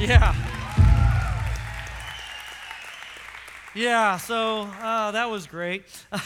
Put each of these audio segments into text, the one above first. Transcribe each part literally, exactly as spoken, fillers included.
Yeah. Yeah, so uh, that was great.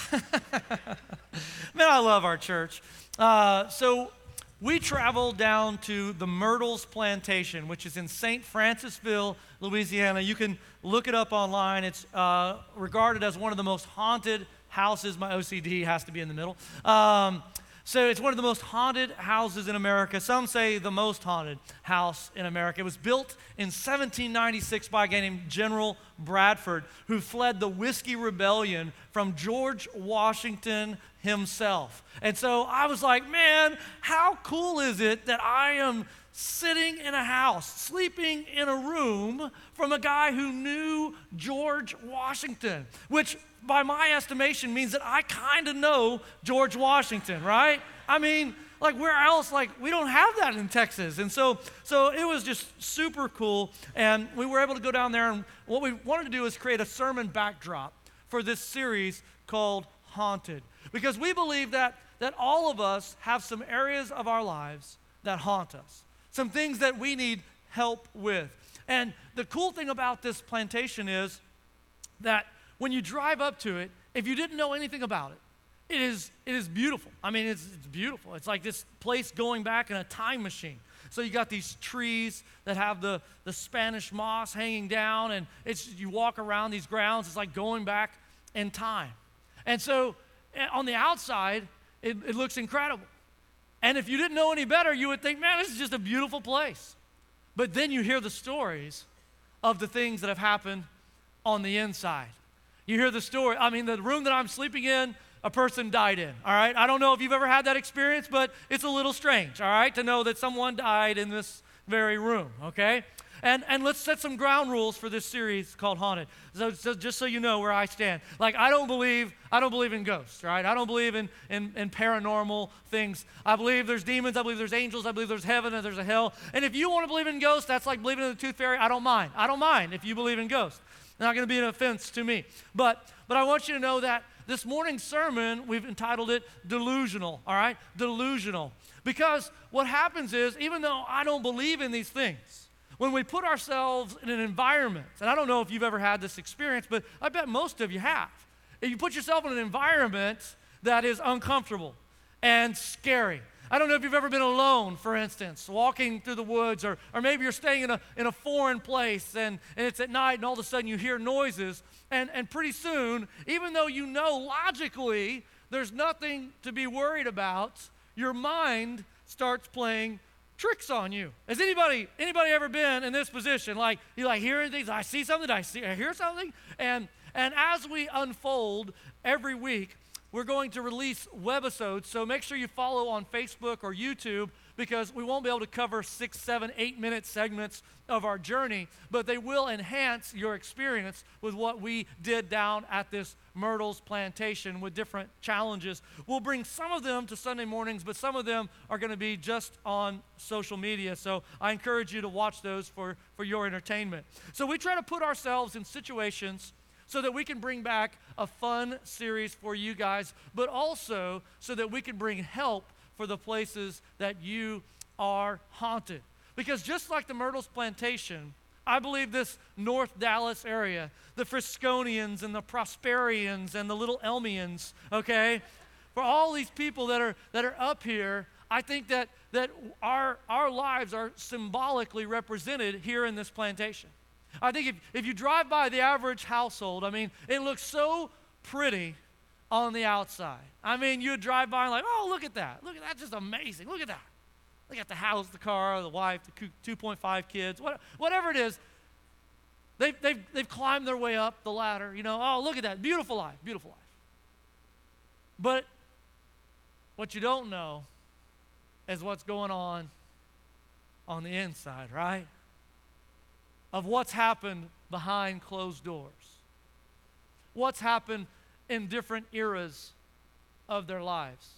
Man, I love our church. Uh, so we traveled down to the Myrtles Plantation, which is in Saint Francisville, Louisiana. You can look it up online. It's uh, regarded as one of the most haunted houses. My O C D has to be in the middle. Um, So it's one of the most haunted houses in America. Some say the most haunted house in America. It was built in seventeen ninety-six by a guy named General Bradford, who fled the Whiskey Rebellion from George Washington himself. And so I was like, man, how cool is it that I am sitting in a house, sleeping in a room from a guy who knew George Washington, which by my estimation means that I kind of know George Washington, right? I mean, like where else, like we don't have that in Texas. And so so it was just super cool. And we were able to go down there, and what we wanted to do is create a sermon backdrop for this series called Haunted. Because we believe that that all of us have some areas of our lives that haunt us. Some things that we need help with. And the cool thing about this plantation is that when you drive up to it, if you didn't know anything about it, it is, it is beautiful. I mean, it's, it's beautiful. It's like this place going back in a time machine. So you got these trees that have the, the Spanish moss hanging down, and it's you walk around these grounds, it's like going back in time. And so on the outside, it, it looks incredible. And if you didn't know any better, you would think, man, this is just a beautiful place. But then you hear the stories of the things that have happened on the inside. You hear the story. I mean, the room that I'm sleeping in, a person died in, all right? I don't know if you've ever had that experience, but it's a little strange, all right, to know that someone died in this very room, okay? And and let's set some ground rules for this series called Haunted. So, so just so you know where I stand. Like, I don't believe, I don't believe in ghosts, right? I don't believe in, in, in paranormal things. I believe there's demons, I believe there's angels, I believe there's heaven and there's a hell. And if you want to believe in ghosts, that's like believing in the tooth fairy. I don't mind. I don't mind if you believe in ghosts. Not going to be an offense to me. But but I want you to know that this morning's sermon, we've entitled it Delusional, all right? Delusional. Because what happens is, even though I don't believe in these things, when we put ourselves in an environment, and I don't know if you've ever had this experience, but I bet most of you have. If you put yourself in an environment that is uncomfortable and scary. I don't know if you've ever been alone, for instance, walking through the woods, or, or maybe you're staying in a, in a foreign place, and, and it's at night, and all of a sudden you hear noises, and, and pretty soon, even though you know logically there's nothing to be worried about, your mind starts playing tricks on you. Has anybody anybody ever been in this position? Like, you like hearing things, I see something, I see, I hear something, and and as we unfold every week, we're going to release webisodes, so make sure you follow on Facebook or YouTube, because we won't be able to cover six, seven, eight minute segments of our journey, but they will enhance your experience with what we did down at this Myrtles Plantation with different challenges. We'll bring some of them to Sunday mornings, but some of them are going to be just on social media, so I encourage you to watch those for, for your entertainment. So we try to put ourselves in situations so that we can bring back a fun series for you guys, but also so that we can bring help for the places that you are haunted. Because just like the Myrtles Plantation, I believe this North Dallas area, the Frisconians and the Prosperians and the Little Elmians, okay, for all these people that are that are up here, I think that that our our lives are symbolically represented here in this plantation. I think if, if you drive by the average household, I mean, it looks so pretty on the outside. I mean, you would drive by and like, oh, look at that. Look at that, just amazing. Look at that. They got the house, the car, the wife, the two point five kids, what, whatever it is. They've, they've, they've climbed their way up the ladder. You know, oh, look at that. Beautiful life, beautiful life. But what you don't know is what's going on on the inside, right? Of what's happened behind closed doors. What's happened in different eras of their lives.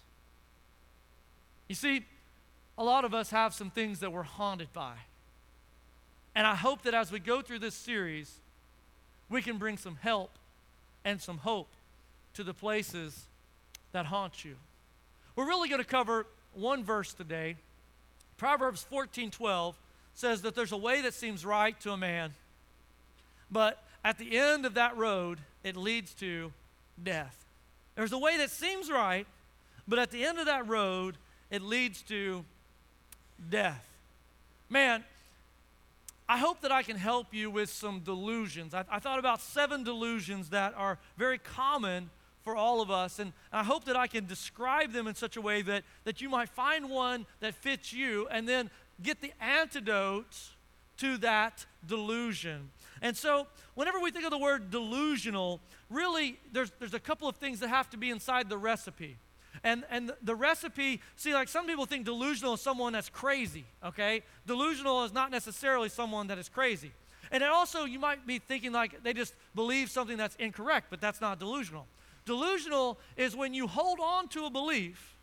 You see, a lot of us have some things that we're haunted by. And I hope that as we go through this series, we can bring some help and some hope to the places that haunt you. We're really going to cover one verse today, Proverbs fourteen twelve, says that there's a way that seems right to a man, but at the end of that road, it leads to death. There's a way that seems right, but at the end of that road, it leads to death. Man, I hope that I can help you with some delusions. I, I thought about seven delusions that are very common for all of us, and I hope that I can describe them in such a way that, that you might find one that fits you and then get the antidote to that delusion. And so whenever we think of the word delusional, really there's, there's a couple of things that have to be inside the recipe. And, and the recipe, see, like some people think delusional is someone that's crazy, okay? Delusional is not necessarily someone that is crazy. And then also you might be thinking like they just believe something that's incorrect, but that's not delusional. Delusional is when you hold on to a belief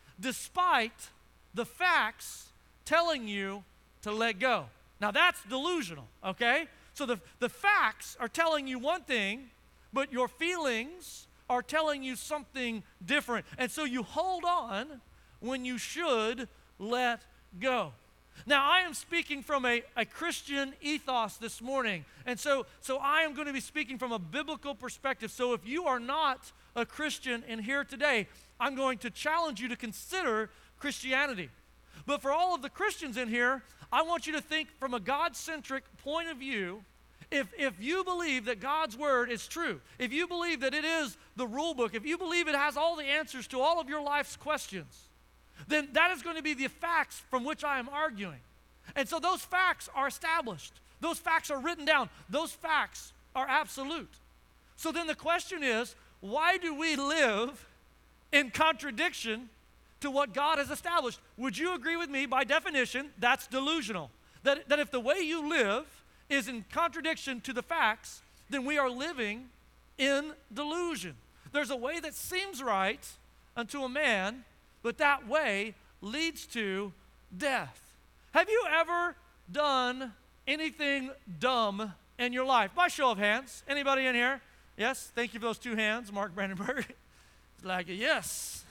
despite the facts telling you to let go. Now that's delusional, okay? So the, the facts are telling you one thing, but your feelings are telling you something different. And so you hold on when you should let go. Now, I am speaking from a, a Christian ethos this morning. And so, so I am going to be speaking from a biblical perspective. So if you are not a Christian in here today, I'm going to challenge you to consider Christianity. But for all of the Christians in here, I want you to think from a God-centric point of view. If, if you believe that God's word is true, if you believe that it is the rule book, if you believe it has all the answers to all of your life's questions, then that is going to be the facts from which I am arguing. And so those facts are established. Those facts are written down. Those facts are absolute. So then the question is, why do we live in contradiction to what God has established? Would you agree with me, by definition, that's delusional? That, that if the way you live is in contradiction to the facts, then we are living in delusion. There's a way that seems right unto a man, but that way leads to death. Have you ever done anything dumb in your life? By show of hands, anybody in here? Yes, thank you for those two hands, Mark Brandenburg. It's like, yes.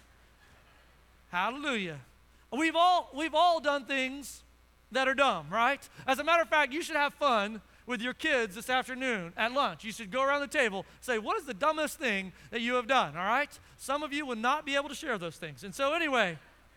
Hallelujah. We've all, we've all done things that are dumb, right? As a matter of fact, you should have fun with your kids this afternoon at lunch. You should go around the table, say, what is the dumbest thing that you have done, all right? Some of you will not be able to share those things. And so anyway,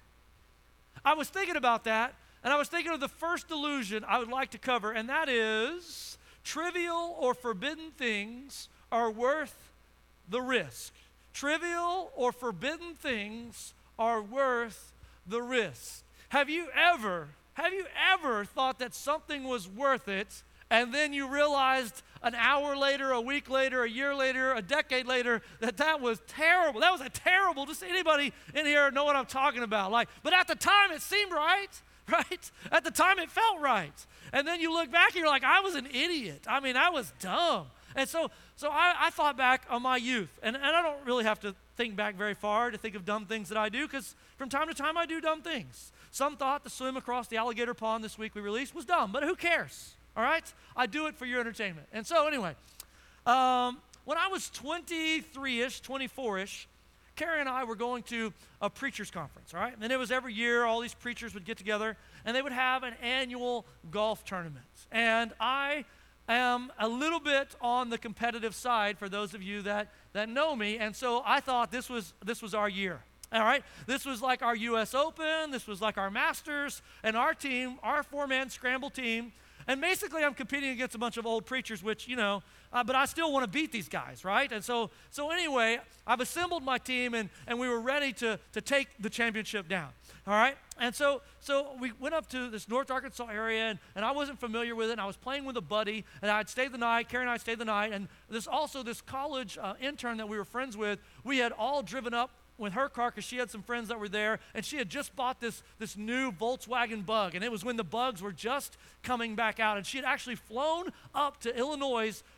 I was thinking about that, and I was thinking of the first delusion I would like to cover, and that is trivial or forbidden things are worth the risk. Trivial or forbidden things are worth the risk. Have you ever Have you ever thought that something was worth it, and then you realized an hour later, a week later, a year later, a decade later, that that was terrible? That was a terrible, does anybody in here know what I'm talking about? Like, but at the time it seemed right, right? At the time it felt right. And then you look back and you're like, I was an idiot. I mean, I was dumb. And so so I, I thought back on my youth, and, and I don't really have to think back very far to think of dumb things that I do, because from time to time I do dumb things. Some thought the swim across the alligator pond this week we released was dumb, but who cares, all right? I do it for your entertainment. And so anyway, um, when I was twenty-three-ish, twenty-four-ish, Carrie and I were going to a preacher's conference, all right? And it was every year, all these preachers would get together, and they would have an annual golf tournament. And I am a little bit on the competitive side, for those of you that, that know me, and so I thought this was this was our year. All right, this was like our U S Open, this was like our Masters, and our team, our four-man scramble team, and basically I'm competing against a bunch of old preachers, which, you know, uh, but I still want to beat these guys, right? And so so anyway, I've assembled my team, and, and we were ready to, to take the championship down, all right? And so so we went up to this North Arkansas area, and, and I wasn't familiar with it, and I was playing with a buddy, and I'd stayed the night, Carrie and I stayed the night, and there's also this college uh, intern that we were friends with. We had all driven up with her car because she had some friends that were there, and she had just bought this, this new Volkswagen Bug, and it was when the Bugs were just coming back out, and she had actually flown up to Illinois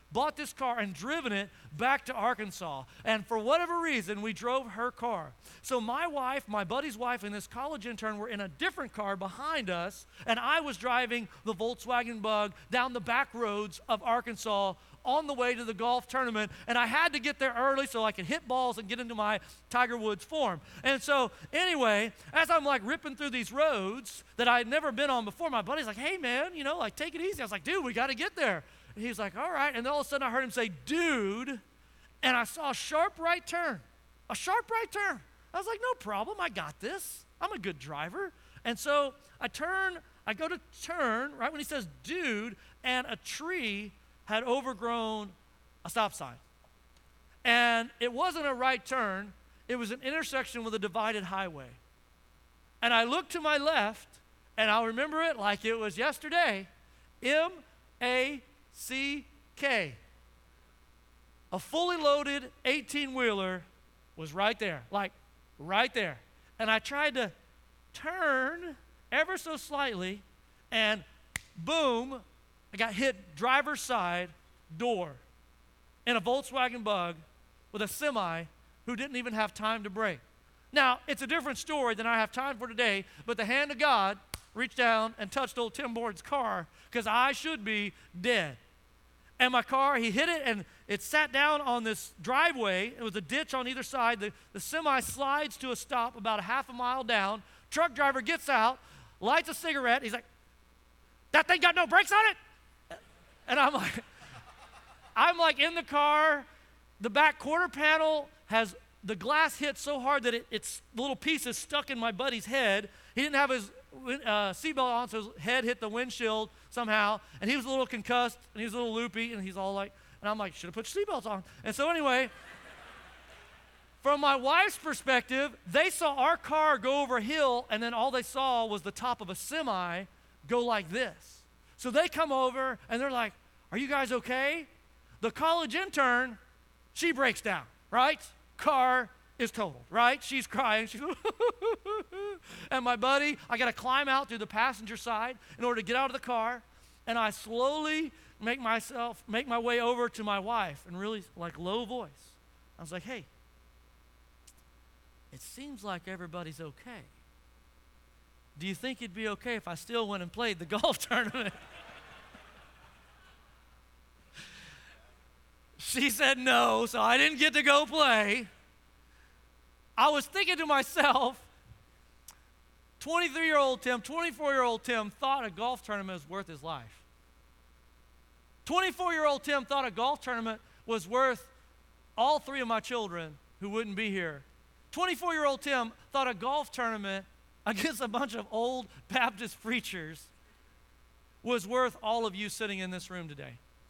bought this car and driven it back to Arkansas. And for whatever reason, we drove her car. So my wife, my buddy's wife, and this college intern were in a different car behind us, and I was driving the Volkswagen Bug down the back roads of Arkansas on the way to the golf tournament, and I had to get there early so I could hit balls and get into my Tiger Woods form. And so anyway, as I'm like ripping through these roads that I had never been on before, my buddy's like, hey man, you know, like take it easy. I was like, dude, we got to get there. And he's like, all right. And then all of a sudden I heard him say, dude, and I saw a sharp right turn, a sharp right turn. I was like, no problem, I got this. I'm a good driver. And so I turn, I go to turn, right when he says dude, and a tree had overgrown a stop sign. And it wasn't a right turn, it was an intersection with a divided highway. And I looked to my left, and I'll remember it like it was yesterday, M A C K. A fully loaded eighteen-wheeler was right there, like right there. And I tried to turn ever so slightly, and boom, I got hit driver's side door in a Volkswagen Bug with a semi who didn't even have time to brake. Now, it's a different story than I have time for today, but the hand of God reached down and touched old Tim Board's car because I should be dead. And my car, he hit it, and it sat down on this driveway. It was a ditch on either side. The, the semi slides to a stop about a half a mile down. Truck driver gets out, lights a cigarette. He's like, that thing got no brakes on it? And I'm like, I'm like in the car. The back quarter panel has the glass hit so hard that it, its little piece is stuck in my buddy's head. He didn't have his uh, seatbelt on, so his head hit the windshield somehow. And he was a little concussed, and he was a little loopy, and he's all like, and I'm like, should have put your seatbelts on. And so anyway, from my wife's perspective, they saw our car go over a hill, and then all they saw was the top of a semi go like this. So they come over, and they're like, are you guys okay? The college intern, she breaks down, right? Car is totaled, right? She's crying. She's and my buddy, I got to climb out through the passenger side in order to get out of the car, and I slowly make myself, make my way over to my wife in really like low voice. I was like, hey, it seems like everybody's okay. Do you think it'd be okay if I still went and played the golf tournament? She said no, so I didn't get to go play. I was thinking to myself, twenty-three-year-old Tim, twenty-four-year-old Tim thought a golf tournament was worth his life. twenty-four-year-old Tim thought a golf tournament was worth all three of my children who wouldn't be here. twenty-four-year-old Tim thought a golf tournament against a bunch of old Baptist preachers was worth all of you sitting in this room today.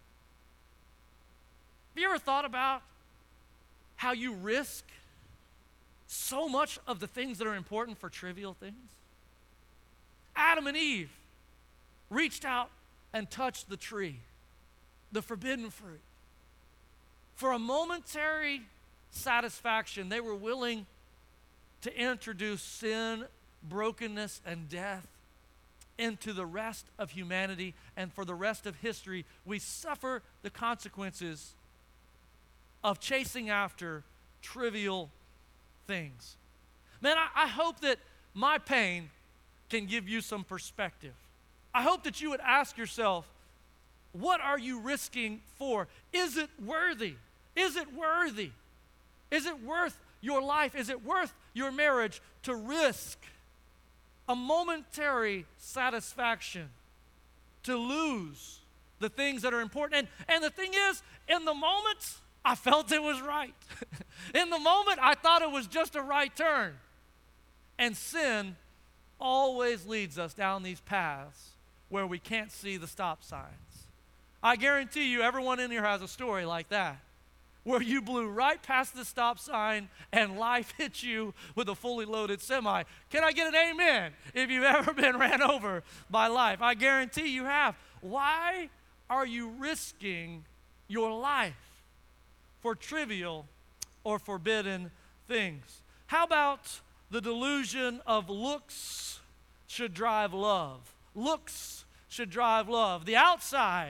Have you ever thought about how you risk so much of the things that are important for trivial things? Adam and Eve reached out and touched the tree, the forbidden fruit. For a momentary satisfaction, they were willing to introduce sin, brokenness, and death into the rest of humanity, and for the rest of history, we suffer the consequences of chasing after trivial things. Man, I, I hope that my pain can give you some perspective. I hope that you would ask yourself, what are you risking for? Is it worthy? Is it worthy? Is it worth your life? Is it worth your marriage to risk a momentary satisfaction, to lose the things that are important? And, and the thing is, in the moment, I felt it was right. In the moment, I thought it was just a right turn. And sin always leads us down these paths where we can't see the stop signs. I guarantee you, everyone in here has a story like that, where you blew right past the stop sign and life hit you with a fully loaded semi. Can I get an amen if you've ever been ran over by life? I guarantee you have. Why are you risking your life for trivial or forbidden things? How about the delusion of looks should drive love? Looks should drive love. The outside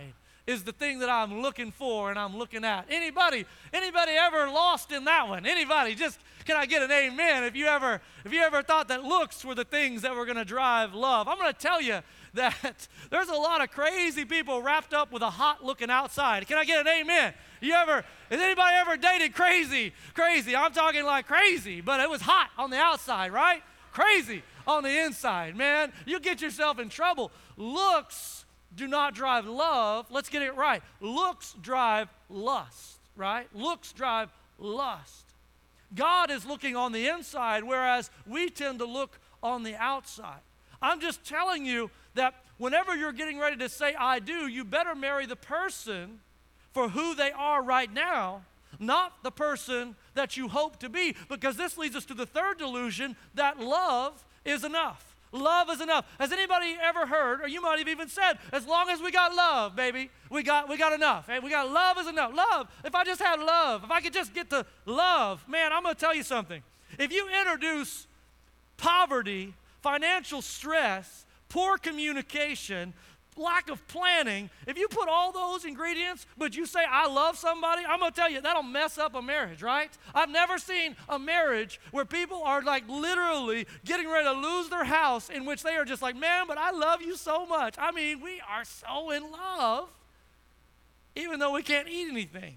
is the thing that I'm looking for and I'm looking at. Anybody, anybody ever lost in that one? Anybody? Just, can I get an amen? If you ever, if you ever thought that looks were the things that were going to drive love, I'm going to tell you that there's a lot of crazy people wrapped up with a hot looking outside. Can I get an amen? You ever, has anybody ever dated crazy? Crazy. I'm talking like crazy, but it was hot on the outside, right? Crazy on the inside, man. You get yourself in trouble. Looks do not drive love. Let's get it right. Looks drive lust, right? Looks drive lust. God is looking on the inside, whereas we tend to look on the outside. I'm just telling you that whenever you're getting ready to say, I do, you better marry the person for who they are right now, not the person that you hope to be, because this leads us to the third delusion, that love is enough. Love is enough. Has anybody ever heard, or you might have even said, as long as we got love, baby, we got, we got enough. Hey, we got love is enough. Love, if I just had love, if I could just get to love, man, I'm going to tell you something. If you introduce poverty, financial stress, poor communication, lack of planning, if you put all those ingredients, but you say, I love somebody, I'm going to tell you, that'll mess up a marriage, right? I've never seen a marriage where people are like literally getting ready to lose their house, in which they are just like, man, but I love you so much. I mean, we are so in love, even though we can't eat anything.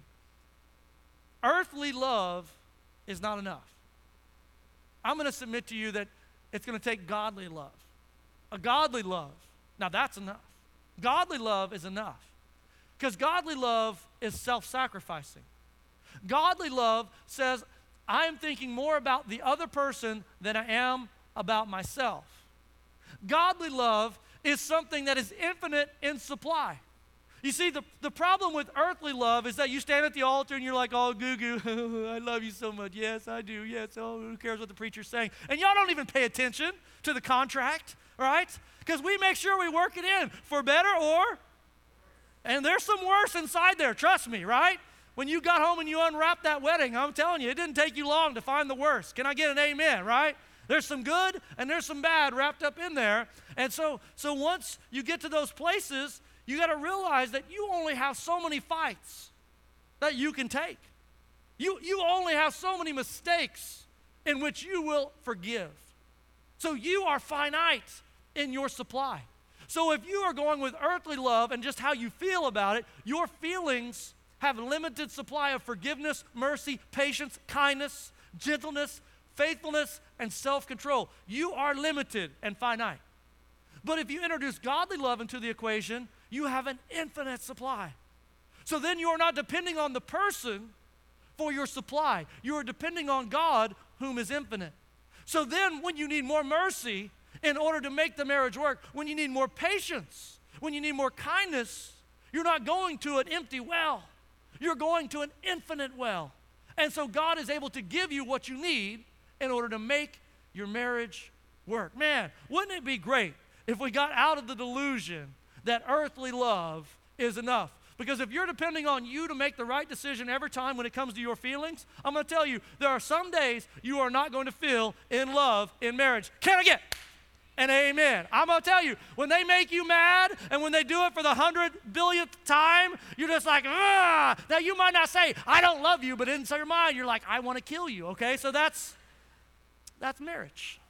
Earthly love is not enough. I'm going to submit to you that it's going to take godly love. A godly love. Now that's enough. Godly love is enough. Because godly love is self-sacrificing. Godly love says, I am thinking more about the other person than I am about myself. Godly love is something that is infinite in supply. You see, the, the problem with earthly love is that you stand at the altar and you're like, oh, goo-goo, I love you so much. Yes, I do. Yes, oh, who cares what the preacher's saying? And y'all don't even pay attention to the contract, right? Because we make sure we work it in for better or, and there's some worse inside there, trust me, right? When you got home and you unwrapped that wedding, I'm telling you, it didn't take you long to find the worst. Can I get an amen, right? There's some good and there's some bad wrapped up in there. And so, so once you get to those places, you got to realize that you only have so many fights that you can take. You, you only have so many mistakes in which you will forgive. So you are finite in your supply. So if you are going with earthly love and just how you feel about it, your feelings have a limited supply of forgiveness, mercy, patience, kindness, gentleness, faithfulness, and self-control. You are limited and finite. But if you introduce godly love into the equation, you have an infinite supply. So then you are not depending on the person for your supply. You are depending on God, whom is infinite. So then when you need more mercy in order to make the marriage work, when you need more patience, when you need more kindness, you're not going to an empty well. You're going to an infinite well. And so God is able to give you what you need in order to make your marriage work. Man, wouldn't it be great if we got out of the delusion that earthly love is enough? Because if you're depending on you to make the right decision every time when it comes to your feelings, I'm going to tell you, there are some days you are not going to feel in love in marriage. Can I get an amen? I'm going to tell you, when they make you mad and when they do it for the hundred billionth time, you're just like, ah. Now you might not say, I don't love you, but inside your mind, you're like, I want to kill you, okay? So that's, that's marriage.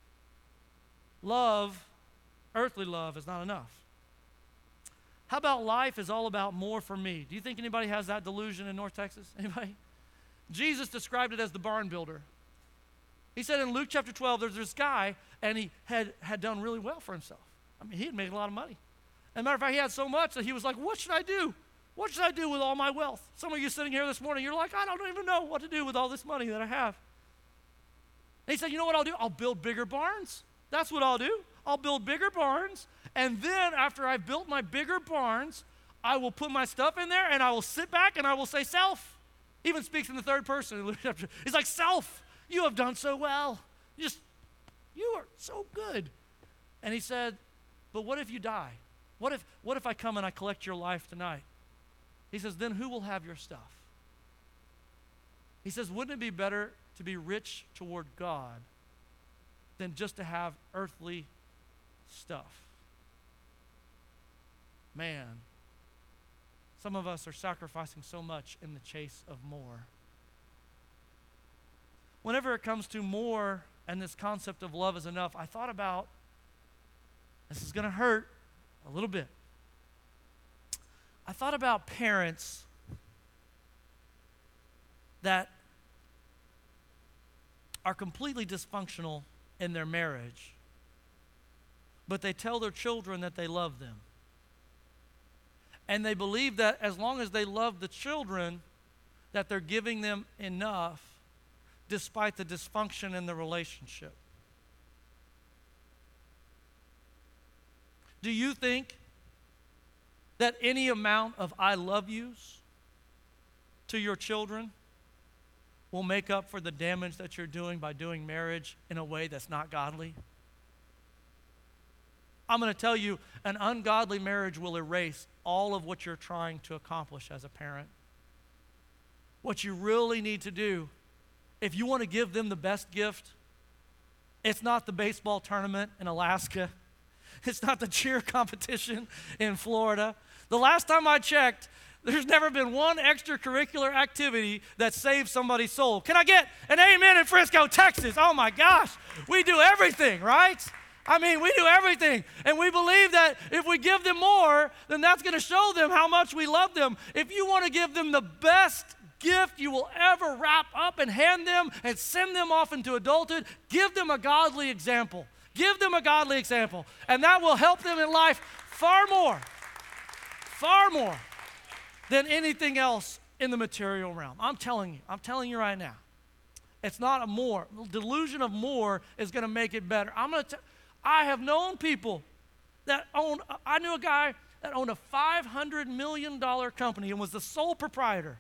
Love, earthly love, is not enough. How about life is all about more for me? Do you think anybody has that delusion in North Texas? Anybody? Jesus described it as the barn builder. He said in Luke chapter twelve, there's this guy, and he had, had done really well for himself. I mean, he had made a lot of money. As a matter of fact, he had so much that he was like, what should I do? What should I do with all my wealth? Some of you sitting here this morning, you're like, I don't even know what to do with all this money that I have. And he said, you know what I'll do? I'll build bigger barns. That's what I'll do. I'll build bigger barns, and then after I've built my bigger barns, I will put my stuff in there, and I will sit back, and I will say, self. Even speaks in the third person. He's like, self, you have done so well. You just, you are so good. And he said, but what if you die? What if, what if I come and I collect your life tonight? He says, then who will have your stuff? He says, wouldn't it be better to be rich toward God than just to have earthly stuff? Man, some of us are sacrificing so much in the chase of more. Whenever it comes to more and this concept of love is enough, I thought about, this is going to hurt a little bit. I thought about parents that are completely dysfunctional in their marriage, but they tell their children that they love them. And they believe that as long as they love the children, that they're giving them enough despite the dysfunction in the relationship. Do you think that any amount of I love yous to your children will make up for the damage that you're doing by doing marriage in a way that's not godly? I'm going to tell you, an ungodly marriage will erase all of what you're trying to accomplish as a parent. What you really need to do, if you want to give them the best gift, it's not the baseball tournament in Alaska. It's not the cheer competition in Florida. The last time I checked, there's never been one extracurricular activity that saved somebody's soul. Can I get an amen in Frisco, Texas? Oh my gosh, we do everything, right? I mean, we do everything. And we believe that if we give them more, then that's going to show them how much we love them. If you want to give them the best gift you will ever wrap up and hand them and send them off into adulthood, give them a godly example. Give them a godly example. And that will help them in life far more, far more than anything else in the material realm. I'm telling you, I'm telling you right now. It's not a more. The delusion of more is going to make it better. I'm going to tell I have known people that own, I knew a guy that owned a five hundred million dollars company and was the sole proprietor.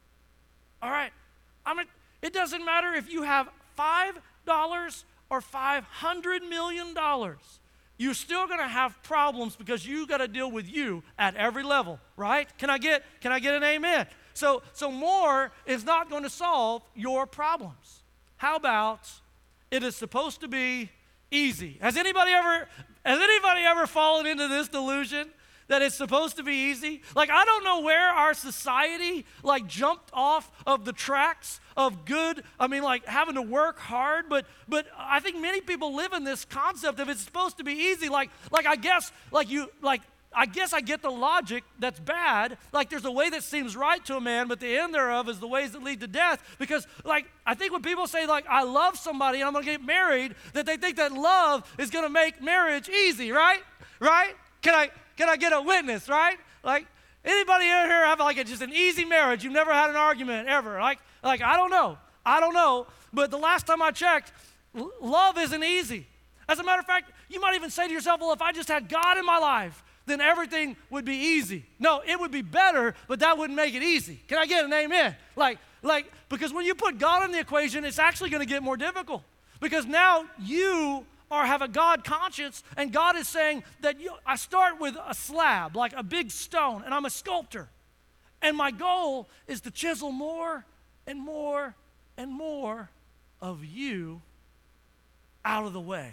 All right, I mean, it doesn't matter if you have five dollars or five hundred million dollars. You're still going to have problems because you got to deal with you at every level, right? Can I get, can I get an amen? So, so more is not going to solve your problems. How about it is supposed to be easy? Has anybody ever, has anybody ever fallen into this delusion that it's supposed to be easy? Like, I don't know where our society, like, jumped off of the tracks of good, I mean, like, having to work hard, but but I think many people live in this concept of it's supposed to be easy. Like, like I guess, like you, like, I guess I get the logic that's bad. Like, there's a way that seems right to a man, but the end thereof is the ways that lead to death. Because, like, I think when people say, like, I love somebody and I'm going to get married, that they think that love is going to make marriage easy, right? Right? Can I can I get a witness, right? Like, anybody in here have, like, a, just an easy marriage? You've never had an argument ever. Like, like I don't know. I don't know. But the last time I checked, l- love isn't easy. As a matter of fact, you might even say to yourself, well, if I just had God in my life, then everything would be easy. No, it would be better, but that wouldn't make it easy. Can I get an amen? Like, like, because when you put God in the equation, it's actually going to get more difficult. Because now you are have a God conscience, and God is saying that you, I start with a slab, like a big stone, and I'm a sculptor. And my goal is to chisel more and more and more of you out of the way.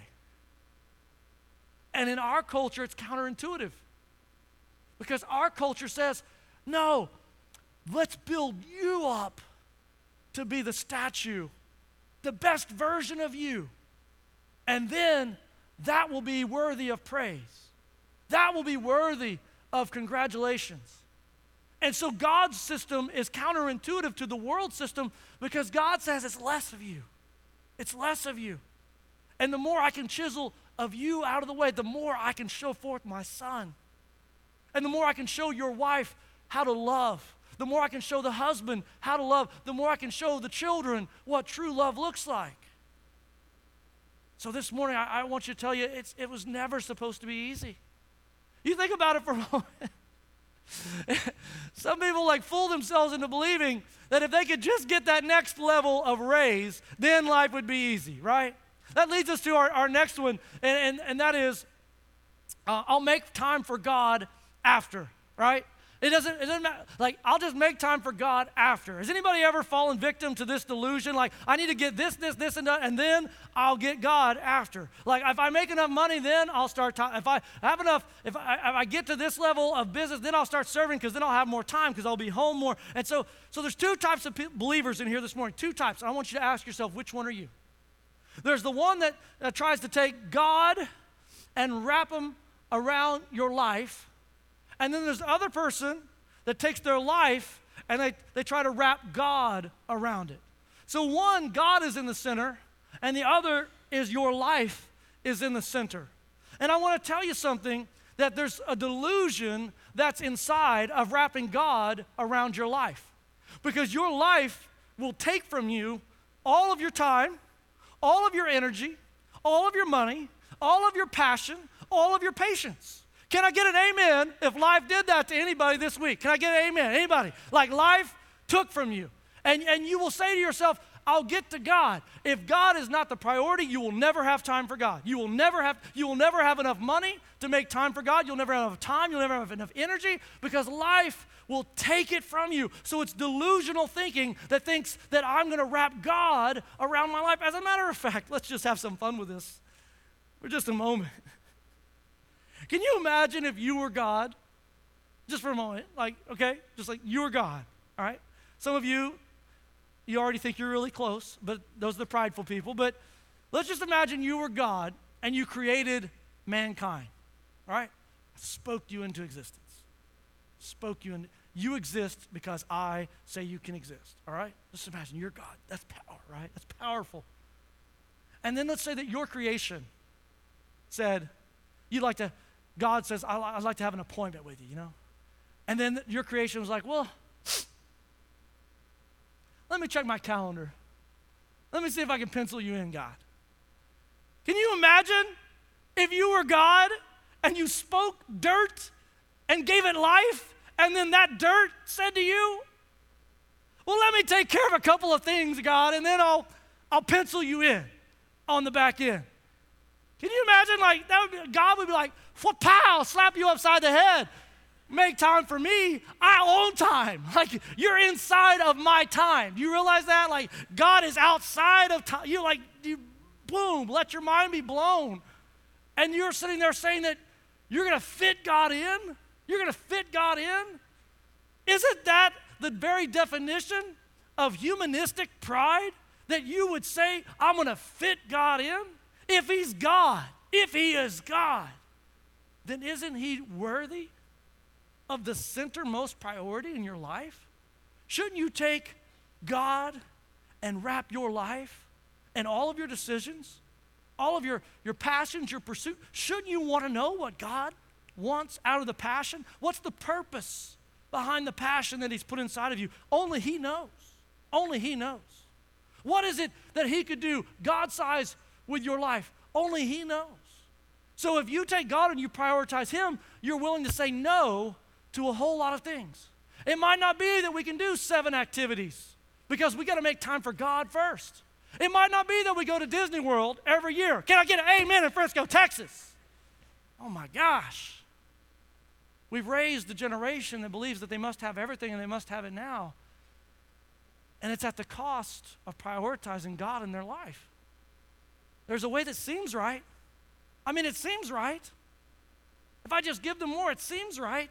And in our culture, it's counterintuitive. Because our culture says, no, let's build you up to be the statue, the best version of you. And then that will be worthy of praise. That will be worthy of congratulations. And so God's system is counterintuitive to the world system because God says it's less of you. It's less of you. And the more I can chisel of you out of the way, the more I can show forth my son. And the more I can show your wife how to love, the more I can show the husband how to love, the more I can show the children what true love looks like. So this morning, I, I want you to tell you, it's, it was never supposed to be easy. You think about it for a moment. Some people like fool themselves into believing that if they could just get that next level of raise, then life would be easy, right? That leads us to our, our next one, and, and, and that is, uh, I'll make time for God after, right? It doesn't, it doesn't matter. Like, I'll just make time for God after. Has anybody ever fallen victim to this delusion? Like, I need to get this, this, this, and that, and then I'll get God after. Like, if I make enough money, then I'll start time. If I have enough, if I, if I get to this level of business, then I'll start serving because then I'll have more time because I'll be home more. And so, so there's two types of pe- believers in here this morning. Two types. I want you to ask yourself, which one are you? There's the one that uh, tries to take God and wrap him around your life. And then there's the other person that takes their life and they, they try to wrap God around it. So one, God is in the center, and the other is your life is in the center. And I want to tell you something, that there's a delusion that's inside of wrapping God around your life. Because your life will take from you all of your time, all of your energy, all of your money, all of your passion, all of your patience. Can I get an amen if life did that to anybody this week? Can I get an amen? Anybody? Like life took from you. And, and you will say to yourself, I'll get to God. If God is not the priority, you will never have time for God. You will never have, you will never have enough money to make time for God. You'll never have enough time. You'll never have enough energy because life will take it from you. So it's delusional thinking that thinks that I'm going to wrap God around my life. As a matter of fact, let's just have some fun with this for just a moment. Can you imagine if you were God? Just for a moment, like, okay, just like you were God, all right? Some of you, you already think you're really close, but those are the prideful people. But let's just imagine you were God and you created mankind, all right? Spoke you into existence. Spoke you into, you exist because I say you can exist, all right? Just imagine you're God. That's power, right? That's powerful. And then let's say that your creation said, you'd like to, God says, I'd like to have an appointment with you, you know? And then your creation was like, well, let me check my calendar. Let me see if I can pencil you in, God. Can you imagine if you were God and you spoke dirt and gave it life, and then that dirt said to you, well, let me take care of a couple of things, God, and then I'll, I'll pencil you in on the back end. Can you imagine, like, that would be, God would be like, pow, slap you upside the head. Make time for me. I own time. Like, you're inside of my time. Do you realize that? Like, God is outside of time. You like, you, boom, let your mind be blown. And you're sitting there saying that you're going to fit God in? You're going to fit God in? Isn't that the very definition of humanistic pride? That you would say, I'm going to fit God in? If he's God, if he is God, then isn't he worthy of the centermost priority in your life? Shouldn't you take God and wrap your life and all of your decisions, all of your, your passions, your pursuit? Shouldn't you want to know what God wants out of the passion? What's the purpose behind the passion that he's put inside of you? Only he knows. Only he knows. What is it that he could do God-size with your life? Only he knows. So if you take God and you prioritize him, you're willing to say no to a whole lot of things. It might not be that we can do seven activities because we got to make time for God first. It might not be that we go to Disney World every year. Can I get an amen in Frisco, Texas? Oh my gosh. We've raised a generation that believes that they must have everything and they must have it now. And it's at the cost of prioritizing God in their life. There's a way that seems right. I mean, it seems right. If I just give them more, it seems right.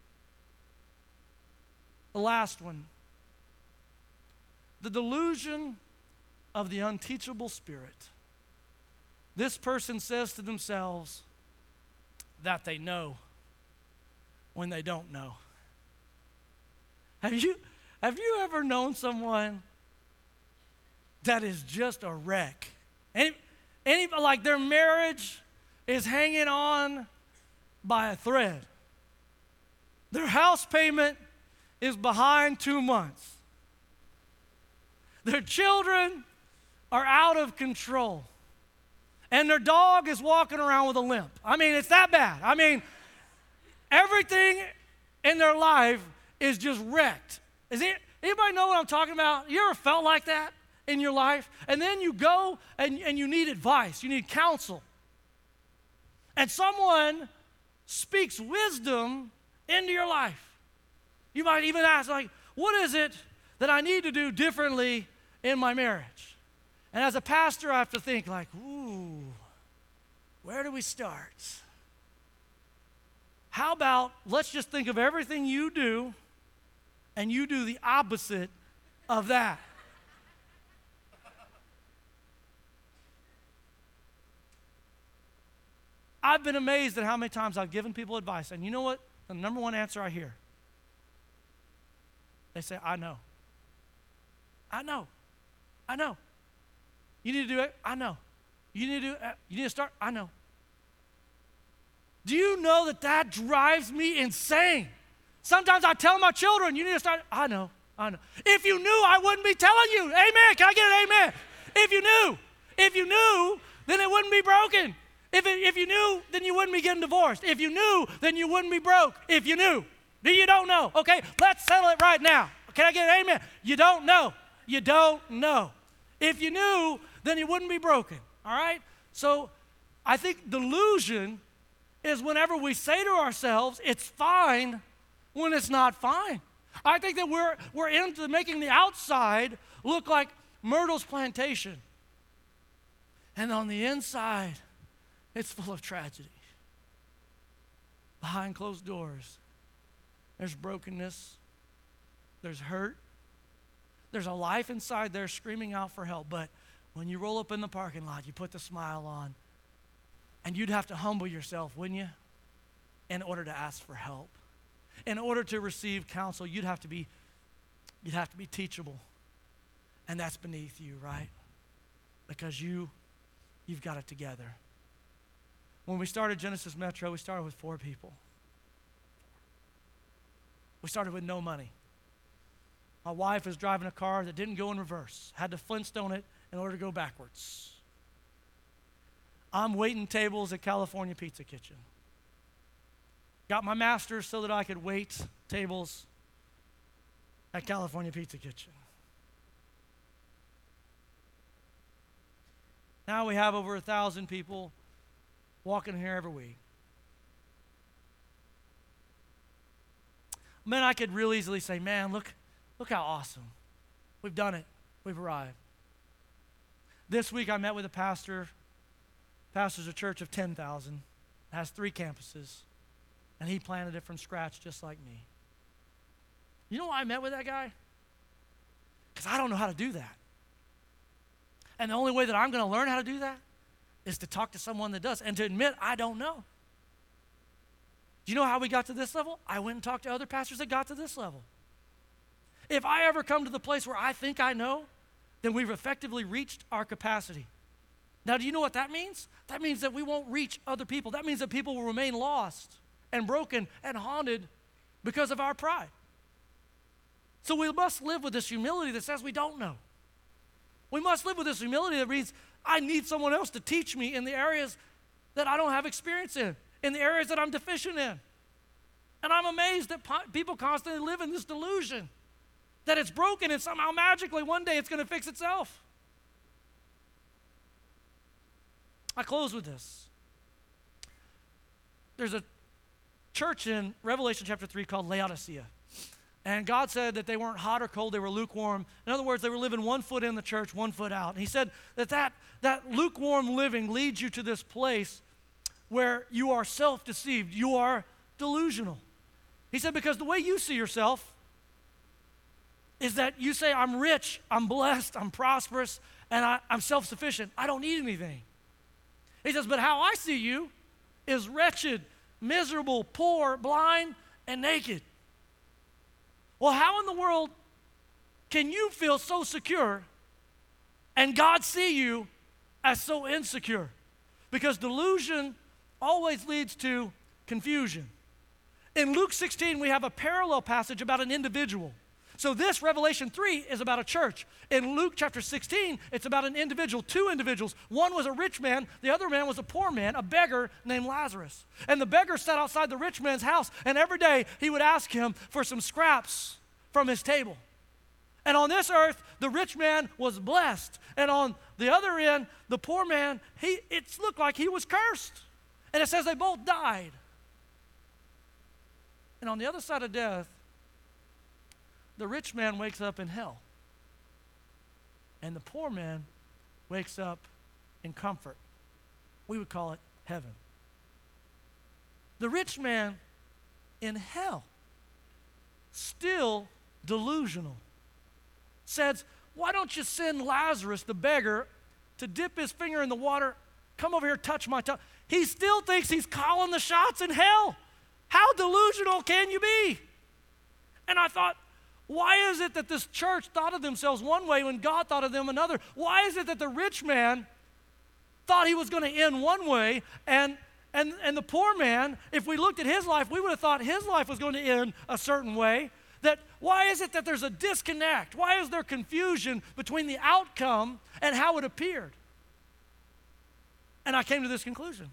The last one. The delusion of the unteachable spirit. This person says to themselves that they know when they don't know. Have you, have you ever known someone that is just a wreck? Any, any, like their marriage is hanging on by a thread. Their house payment is behind two months. Their children are out of control. And their dog is walking around with a limp. I mean, it's that bad. I mean, everything in their life is just wrecked. Is it, anybody know what I'm talking about? You ever felt like that in your life? And then you go and, and you need advice. You need counsel. And someone speaks wisdom into your life. You might even ask, like, what is it that I need to do differently in my marriage? And as a pastor, I have to think like, ooh, where do we start? How about let's just think of everything you do and you do the opposite of that. I've been amazed at how many times I've given people advice, and you know what? The number one answer I hear, they say, I know. I know. I know. You need to do it? I know. You need to do it? You need to start? I know. Do you know that that drives me insane? Sometimes I tell my children, you need to start, I know, I know. If you knew, I wouldn't be telling you. Amen. Can I get an amen? If you knew, if you knew, then it wouldn't be broken. If, it, if you knew, then you wouldn't be getting divorced. If you knew, then you wouldn't be broke. If you knew. Do you don't know? Okay, let's settle it right now. Can I get an amen? You don't know. You don't know. If you knew, then it wouldn't be broken. All right? So I think delusion is whenever we say to ourselves, it's fine when it's not fine. I think that we're, we're into making the outside look like Myrtle's plantation. And on the inside, it's full of tragedy. Behind closed doors, there's brokenness, there's hurt, there's a life inside there screaming out for help. But when you roll up in the parking lot, you put the smile on, and you'd have to humble yourself, wouldn't you, in order to ask for help. In order to receive counsel, you'd have to be, you'd have to be teachable. And that's beneath you, right? Because you, you've got it together. When we started Genesis Metro, we started with four people. We started with no money. My wife was driving a car that didn't go in reverse, had to Flintstone it in order to go backwards. I'm waiting tables at California Pizza Kitchen. Got my master's so that I could wait tables at California Pizza Kitchen. Now we have over a thousand people walking here every week. Man, I could real easily say, man, look, look how awesome. We've done it. We've arrived. This week I met with a pastor, pastors a church of ten thousand, has three campuses, and he planted it from scratch just like me. You know why I met with that guy? Because I don't know how to do that. And the only way that I'm going to learn how to do that is to talk to someone that does and to admit I don't know. Do you know how we got to this level? I went and talked to other pastors that got to this level. If I ever come to the place where I think I know, then we've effectively reached our capacity. Now, do you know what that means? That means that we won't reach other people. That means that people will remain lost and broken and haunted because of our pride. So we must live with this humility that says we don't know. We must live with this humility that means I need someone else to teach me in the areas that I don't have experience in, in the areas that I'm deficient in. And I'm amazed that po- people constantly live in this delusion that it's broken and somehow magically one day it's going to fix itself. I close with this. There's a church in Revelation chapter three called Laodicea. And God said that they weren't hot or cold, they were lukewarm. In other words, they were living one foot in the church, one foot out. And he said that that, that lukewarm living leads you to this place where you are self-deceived, you are delusional. He said because the way you see yourself is that you say, I'm rich, I'm blessed, I'm prosperous, and I, I'm self-sufficient. I don't need anything. He says, but how I see you is wretched, miserable, poor, blind, and naked. Well, how in the world can you feel so secure and God see you as so insecure? Because delusion always leads to confusion. In Luke sixteen, we have a parallel passage about an individual. So this, Revelation three, is about a church. In Luke chapter sixteen, it's about an individual, two individuals. One was a rich man, the other man was a poor man, a beggar named Lazarus. And the beggar sat outside the rich man's house, and every day he would ask him for some scraps from his table. And on this earth, the rich man was blessed. And on the other end, the poor man, he it looked like he was cursed. And it says they both died. And on the other side of death, the rich man wakes up in hell, and the poor man wakes up in comfort. We would call it heaven. The rich man in hell, still delusional, says, why don't you send Lazarus, the beggar, to dip his finger in the water, come over here, touch my tongue. He still thinks he's calling the shots in hell. How delusional can you be? And I thought, why is it that this church thought of themselves one way when God thought of them another? Why is it that the rich man thought he was going to end one way, and, and, and the poor man, if we looked at his life, we would have thought his life was going to end a certain way? That why is it that there's a disconnect? Why is there confusion between the outcome and how it appeared? And I came to this conclusion.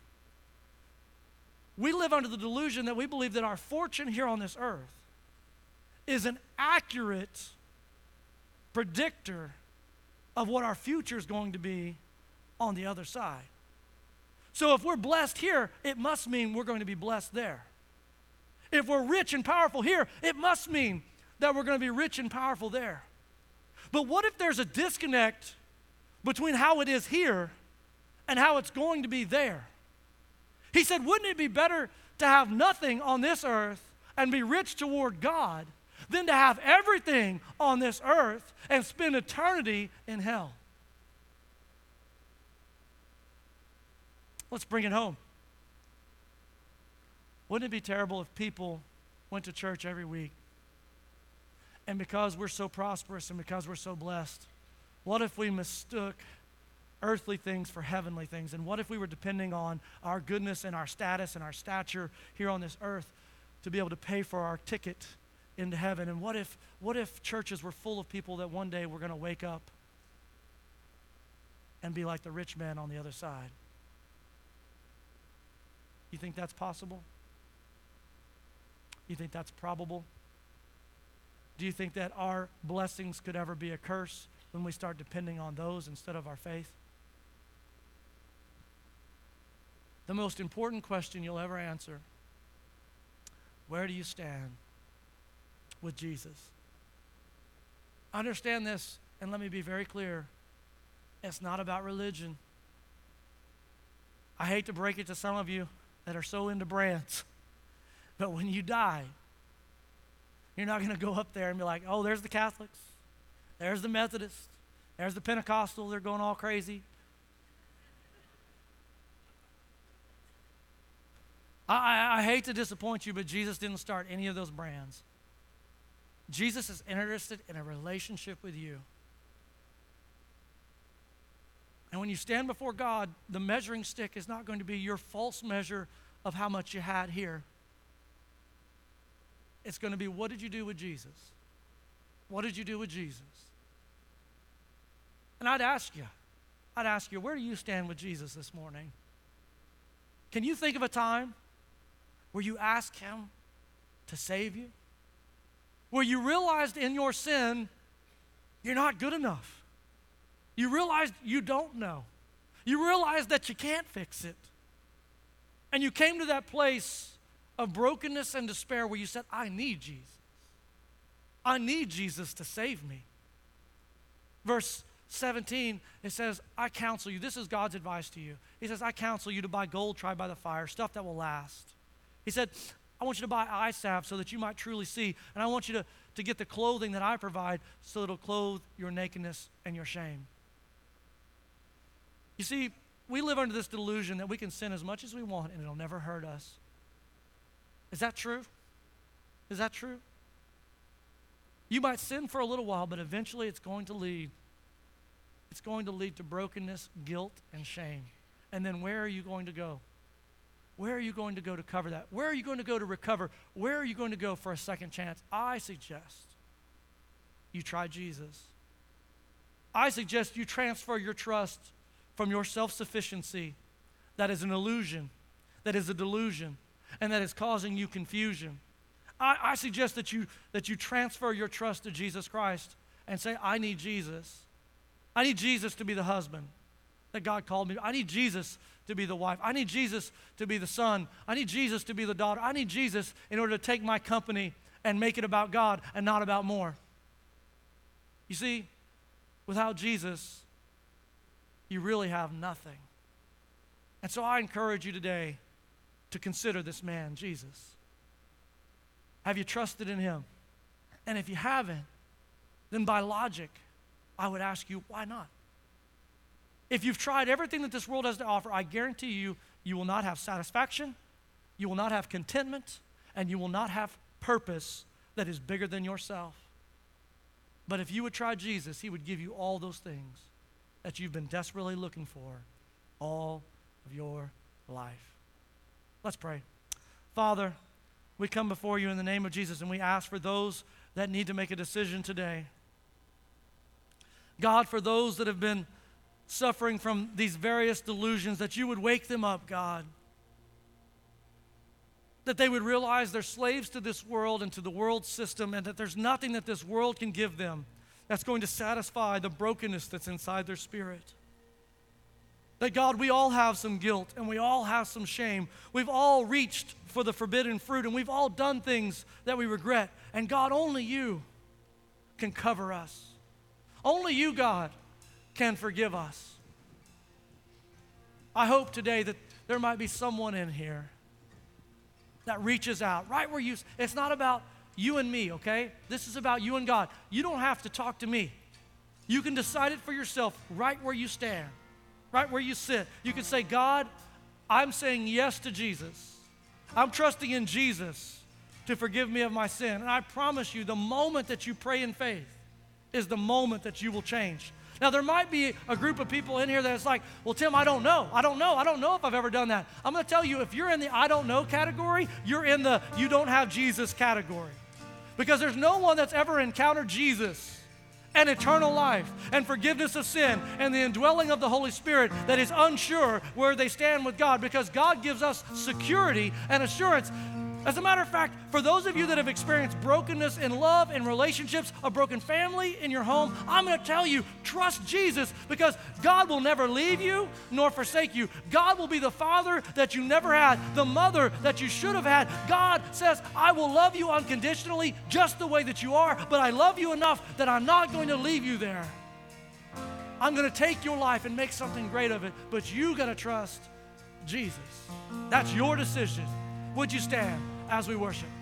We live under the delusion that we believe that our fortune here on this earth is an accurate predictor of what our future is going to be on the other side. So if we're blessed here, it must mean we're going to be blessed there. If we're rich and powerful here, it must mean that we're going to be rich and powerful there. But what if there's a disconnect between how it is here and how it's going to be there? He said, wouldn't it be better to have nothing on this earth and be rich toward God than to have everything on this earth and spend eternity in hell? Let's bring it home. Wouldn't it be terrible if people went to church every week, and because we're so prosperous and because we're so blessed, what if we mistook earthly things for heavenly things? And what if we were depending on our goodness and our status and our stature here on this earth to be able to pay for our ticket into heaven? And what if, what if churches were full of people that one day were going to wake up and be like the rich man on the other side? You think that's possible? You think that's probable? Do you think that our blessings could ever be a curse when we start depending on those instead of our faith? The most important question you'll ever answer: where do you stand with Jesus? Understand this, and let me be very clear. It's not about religion. I hate to break it to some of you that are so into brands, but when you die, you're not going to go up there and be like, oh, there's the Catholics, there's the Methodists, there's the Pentecostal, they're going all crazy. I, I, I hate to disappoint you, but Jesus didn't start any of those brands. Jesus is interested in a relationship with you. And when you stand before God, the measuring stick is not going to be your false measure of how much you had here. It's going to be, what did you do with Jesus? What did you do with Jesus? And I'd ask you, I'd ask you, where do you stand with Jesus this morning? Can you think of a time where you asked him to save you? Where you realized in your sin, you're not good enough. You realized you don't know. You realized that you can't fix it. And you came to that place of brokenness and despair where you said, I need Jesus. I need Jesus to save me. Verse seventeen, it says, I counsel you. This is God's advice to you. He says, I counsel you to buy gold tried by the fire, stuff that will last. He said, I want you to buy eye salve so that you might truly see. And I want you to, to get the clothing that I provide so it'll clothe your nakedness and your shame. You see, we live under this delusion that we can sin as much as we want and it'll never hurt us. Is that true? Is that true? You might sin for a little while, but eventually it's going to lead. It's going to lead to brokenness, guilt, and shame. And then where are you going to go? Where are you going to go to cover that? Where are you going to go to recover? Where are you going to go for a second chance? I suggest you try Jesus. I suggest you transfer your trust from your self-sufficiency that is an illusion, that is a delusion, and that is causing you confusion. I, I suggest that you, that you transfer your trust to Jesus Christ and say, I need Jesus. I need Jesus to be the husband that God called me. I need Jesus to be the wife. I need Jesus to be the son. I need Jesus to be the daughter. I need Jesus in order to take my company and make it about God and not about more. You see, without Jesus, you really have nothing. And so I encourage you today to consider this man, Jesus. Have you trusted in him? And if you haven't, then by logic, I would ask you, why not? If you've tried everything that this world has to offer, I guarantee you, you will not have satisfaction, you will not have contentment, and you will not have purpose that is bigger than yourself. But if you would try Jesus, he would give you all those things that you've been desperately looking for all of your life. Let's pray. Father, we come before you in the name of Jesus, and we ask for those that need to make a decision today. God, for those that have been suffering from these various delusions, that you would wake them up, God. That they would realize they're slaves to this world and to the world system, and that there's nothing that this world can give them that's going to satisfy the brokenness that's inside their spirit. That, God, we all have some guilt and we all have some shame. We've all reached for the forbidden fruit and we've all done things that we regret. And God, only you can cover us. Only you, God, can forgive us. I hope today that there might be someone in here that reaches out right where you, it's not about you and me, okay? This is about you and God. You don't have to talk to me. You can decide it for yourself right where you stand, right where you sit. You can say, God, I'm saying yes to Jesus. I'm trusting in Jesus to forgive me of my sin. And I promise you, the moment that you pray in faith is the moment that you will change. Now, there might be a group of people in here that's like, well, Tim, I don't know. I don't know. I don't know if I've ever done that. I'm going to tell you, if you're in the I don't know category, you're in the you don't have Jesus category. Because there's no one that's ever encountered Jesus and eternal life and forgiveness of sin and the indwelling of the Holy Spirit that is unsure where they stand with God, because God gives us security and assurance. As a matter of fact, for those of you that have experienced brokenness in love, in relationships, a broken family in your home, I'm going to tell you, trust Jesus, because God will never leave you nor forsake you. God will be the father that you never had, the mother that you should have had. God says, I will love you unconditionally just the way that you are, but I love you enough that I'm not going to leave you there. I'm going to take your life and make something great of it, but you got to trust Jesus. That's your decision. Would you stand as we worship?